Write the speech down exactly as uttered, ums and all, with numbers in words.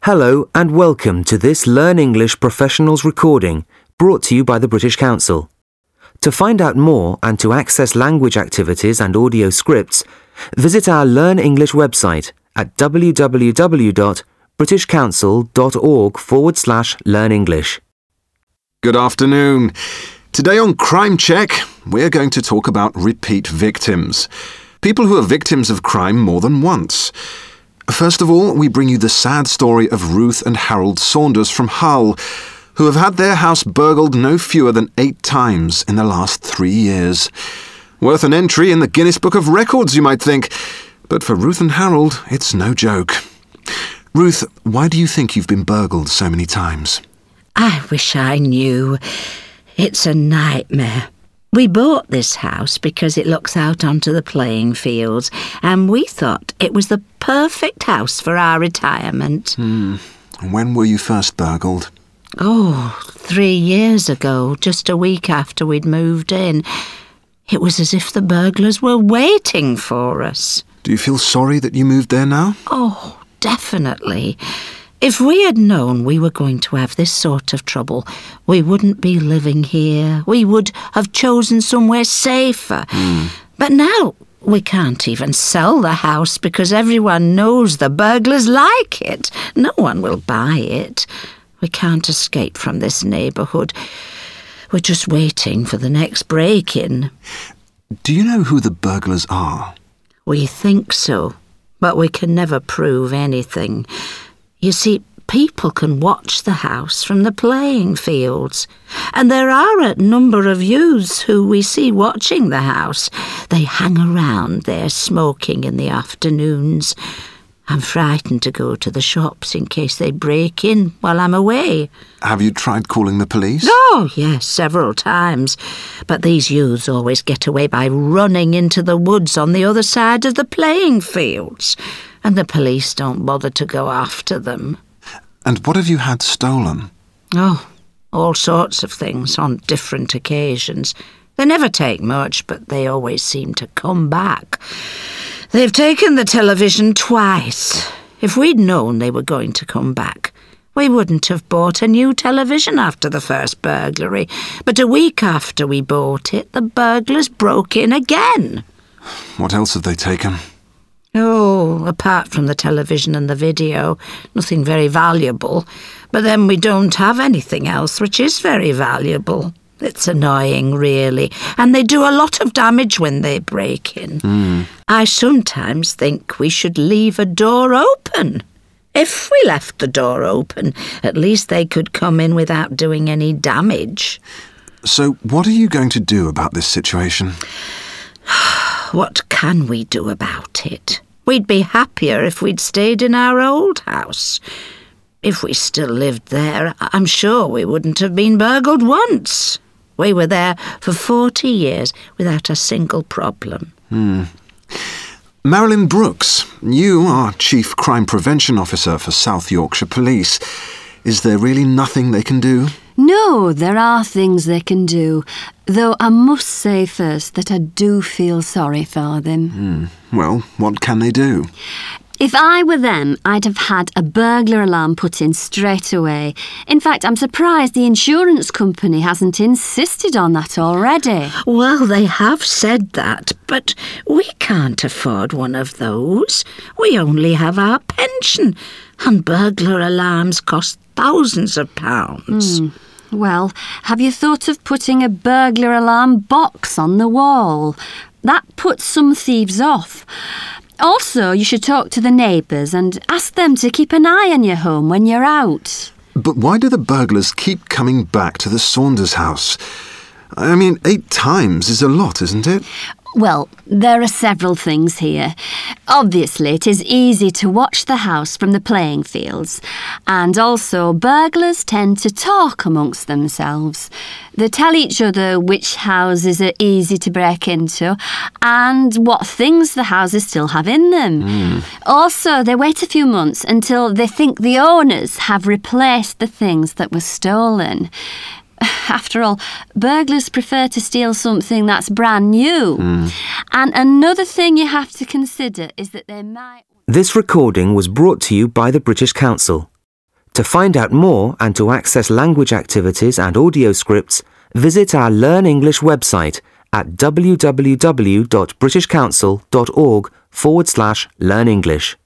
Hello and welcome to this Learn English Professionals recording brought to you by the British Council. To find out more and to access language activities and audio scripts, visit our Learn English website at www.britishcouncil.org forward slash learn English. Good afternoon. Today on Crime Check, we're going to talk about repeat victims. People who are victims of crime more than once. First of all, we bring you the sad story of Ruth and Harold Saunders from Hull, who have had their house burgled no fewer than eight times in the last three years. Worth an entry in the Guinness Book of Records, you might think. But for Ruth and Harold, it's no joke. Ruth, why do you think you've been burgled so many times? I wish I knew. It's a nightmare. We bought this house because it looks out onto the playing fields, and we thought it was the perfect house for our retirement. Hmm. When were you first burgled? Oh, three years ago, just a week after we'd moved in. It was as if the burglars were waiting for us. Do you feel sorry that you moved there now? Oh, definitely. If we had known we were going to have this sort of trouble, we wouldn't be living here. We would have chosen somewhere safer. Mm. But now we can't even sell the house because everyone knows the burglars like it. No one will buy it. We can't escape from this neighbourhood. We're just waiting for the next break-in. Do you know who the burglars are? We think so, but we can never prove anything. You see, people can watch the house from the playing fields, and there are a number of youths who we see watching the house. They hang around there smoking in the afternoons. I'm frightened to go to the shops in case they break in while I'm away. Have you tried calling the police? Oh, yes, several times. But these youths always get away by running into the woods on the other side of the playing fields, and the police don't bother to go after them. And what have you had stolen? Oh, all sorts of things on different occasions. They never take much, but they always seem to come back. They've taken the television twice. If we'd known they were going to come back, we wouldn't have bought a new television after the first burglary. But a week after we bought it, the burglars broke in again. What else have they taken? Oh, apart from the television and the video, nothing very valuable. But then we don't have anything else which is very valuable. It's annoying, really, and they do a lot of damage when they break in. Mm. I sometimes think we should leave a door open. If we left the door open, at least they could come in without doing any damage. So what are you going to do about this situation? What can we do about it? We'd be happier if we'd stayed in our old house. If we still lived there, I'm sure we wouldn't have been burgled once. We were there for forty years without a single problem. Hmm. Marilyn Brooks, you are Chief Crime Prevention Officer for South Yorkshire Police. Is there really nothing they can do? No, there are things they can do, though I must say first that I do feel sorry for them. Hmm. Well, what can they do? If I were them, I'd have had a burglar alarm put in straight away. In fact, I'm surprised the insurance company hasn't insisted on that already. Well, they have said that, but we can't afford one of those. We only have our pension, and burglar alarms cost thousands of pounds. Hmm. Well, have you thought of putting a burglar alarm box on the wall? That puts some thieves off. Also, you should talk to the neighbours and ask them to keep an eye on your home when you're out. But why do the burglars keep coming back to the Saunders house? I mean, eight times is a lot, isn't it? Well, there are several things here. Obviously, it is easy to watch the house from the playing fields, and also burglars tend to talk amongst themselves. They tell each other which houses are easy to break into and what things the houses still have in them. Mm. Also, they wait a few months until they think the owners have replaced the things that were stolen. After all, burglars prefer to steal something that's brand new. Mm. And another thing you have to consider is that they might... This recording was brought to you by the British Council. To find out more and to access language activities and audio scripts, visit our Learn English website at w w w dot british council dot org forward slash learn English.